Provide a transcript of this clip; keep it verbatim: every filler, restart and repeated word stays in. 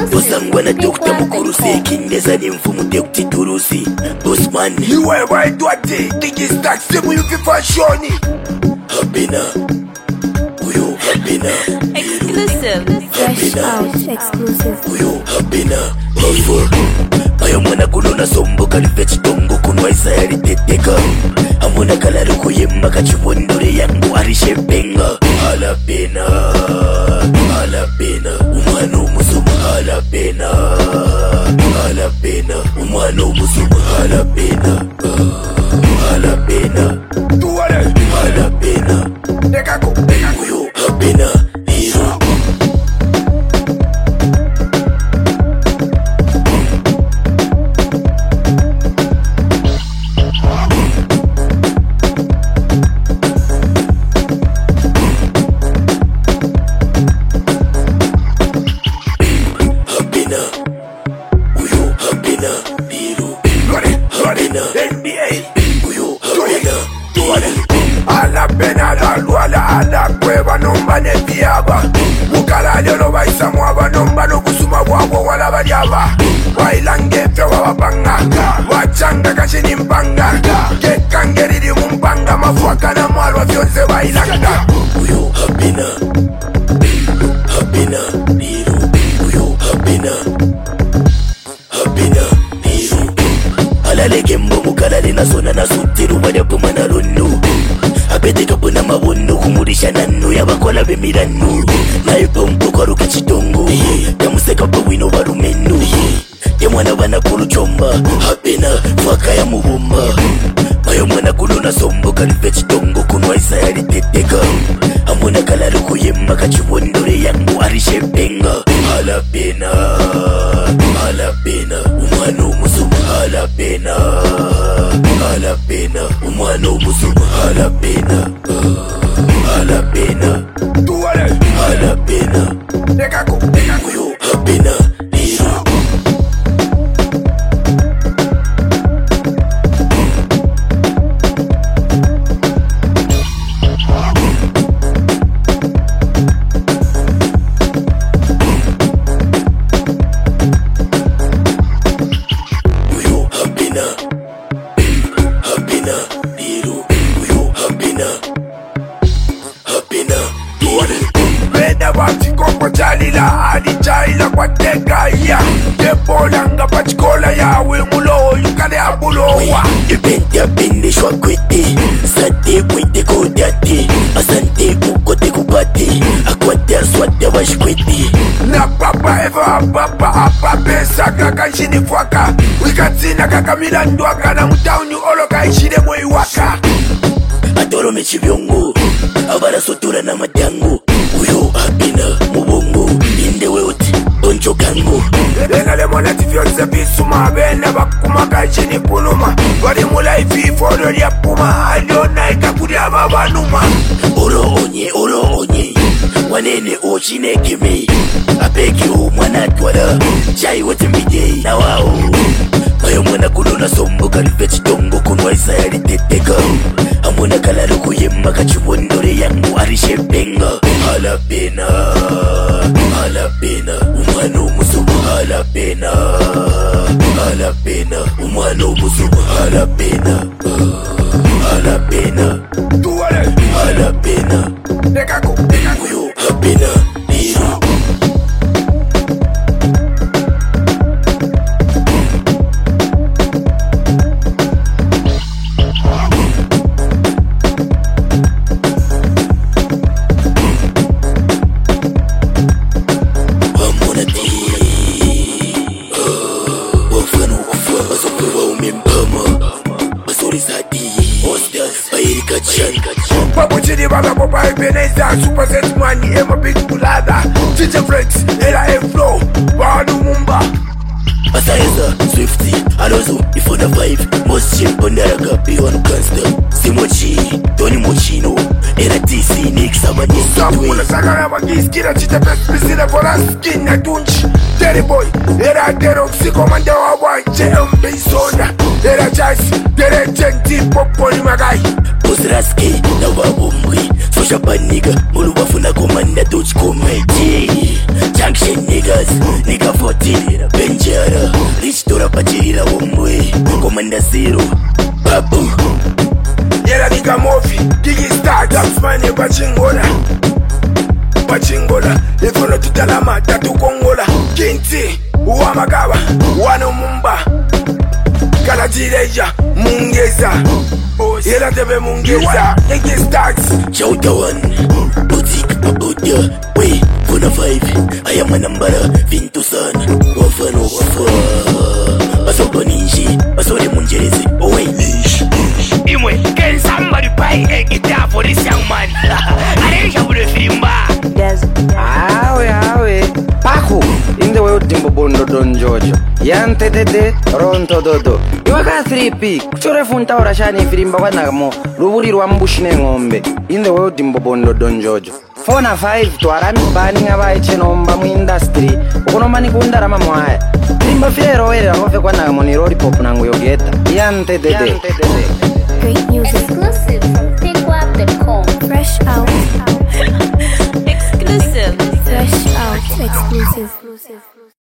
Tosangwa na dokta mukuruse kindeza ni mfumu tekti turusi Bosman Niwe waidwati Digi stack simu yuki fashoni Habina Uyo Habina Exclusive Fresh out exclusive Uyo Habina Before Ayo mwana kulona sombo kalifechi tongo kunwa isa yari teteka Amona kalaru kuyemba kachibondore yangu arishe penga Halapena Halapena Umano musumu halapena Halapena Umano musumu halapena Halapena Tuwale Halapena Dekako Dekako Uyo Habina Hero N B A Uyo Habina Tuwale Halapena la luala ala kweba nomba netiaba Mukala lero baisa mwaba nomba no kusuma wabo wala baliaba Wailangefe wabapanga Wachanga kashini mpanga Kekangeriri mumpanga Mafuaka na mwalwa fyonze wailanga Uyo Habina Habina Hero Uyo Habina Habina Hero Alale gembo mukalale na sona na sutiru Wadapu manarunu Abete kapuna mabono kumurisha nanu Yabakola bemiranu Na ipompo kwa ruka chitongo Yamuseka pawino warumenu Yamwana wana kulu chomba Habina Faka ya muhumba Mayo mwana kulu na sombo Kalife chitongo kunwa isa yari teteka Amona kalaru kuyemba kachibondore yangu arishe penga Halapena Halapena Umano musumu halapena Halapena Umano musumu halapena Halapena Tuwale Halapena Dekako Dekako Uyo Habina Hero Uyo Habina Habina Hero Uyo Habina Habina Tuwale Weda wachiko kwa chalila Adi chalila kwa teka ya Yepola nga pachikola ya Wimulo yukale abulowa Ibente abende shwa kwete Sate kwete kodate Asante kukote kubate Akwate aswate washkwete Na papa eva papa apa pesa kaka ishini fwaka Wikatina kaka milandwaka Na mutauni oloka ishine mwe waka Atoro mechi vyongo Avara sotura na matango Uyo Habina mubongo Inde weoti oncho kango Bena le monati fyonse bisuma Bena bakumaka ishini kuluma Wadi mula ifi fodo liya puma Aliona itakudi ama banuma Oro onye oro onye Wanene ochine kime Apeki u mwana twala Chai wote mbide na wao Mayo mwana kulona sombo Kalife chitongo kunwa isa yari teteka Amona kalaru kuyemba kachibondore yangu arishe penga Halapena Halapena Umano musumu halapena Halapena Umano musumu halapena Halapena Tuwale Halapena Dekako Dekako Uyo Habina Hero Wamona ti Wafano kufa Basope wa umembama Basori zadi Ostas Bayerika chan Papuchini baba popa ebeneza Super set money ema big bulada Tite flex Ela e flow Wanu mumba Asaeza, Swifty, Alonso, Ifona five Moshi, Pondaraga, P one Gangster Simochi, Tony Mochino Era T C, Nick Sabani Samuna sakara magis Kira chite best Pisine for us Skin na tunch Terry boy, era dero psikomanda wa wa J M B Zona. Era jazz, dere genti popo ni magai. Busraski na wabumbwi Social bad nigga, mulu wafuna komanda touch comedy. Junction niggas, nigga fourteen Benjara, rich tora pachirira wombwe Komanda zero, babu Yera nigga movie, Gigi Star, Daps mani Pachingola Pachingola, ifono tutalama, tatu Kongola Kinti, uwa magaba, wano mumba Kala jireja, mungeza Yera tebe mungeza, Gigi Stars Chauta one, boutique, Abuja Wey, Funa five, ayama nambara, Vintu sana Wafano wafa Basoba ninji, basore munjerezi Owey, nish, nish Imwe, can somebody buy a guitar for this young man? I think I would have been back. Yes. Awe, awe. Paku, in the way Dimbo Bondo Don Jojo. Yante dede, ronto dodo. Iwaka three P, kuchore funta ora shani firimba wanagamo. Ruburi rwambushine ngombe. In the way Dimbo Bondo Don Jojo. four na five, tuarami bani ngaba echenomba mu industry. Ukono mani kundara mamwaya. Firimba file roere rahofe kwa nagamo ni road pop nangu yogeta. Yante dede. Yante dede. Great music. Exclusive from pickwap dot com. Fresh out. Exclusive. Fresh out. Exclusive.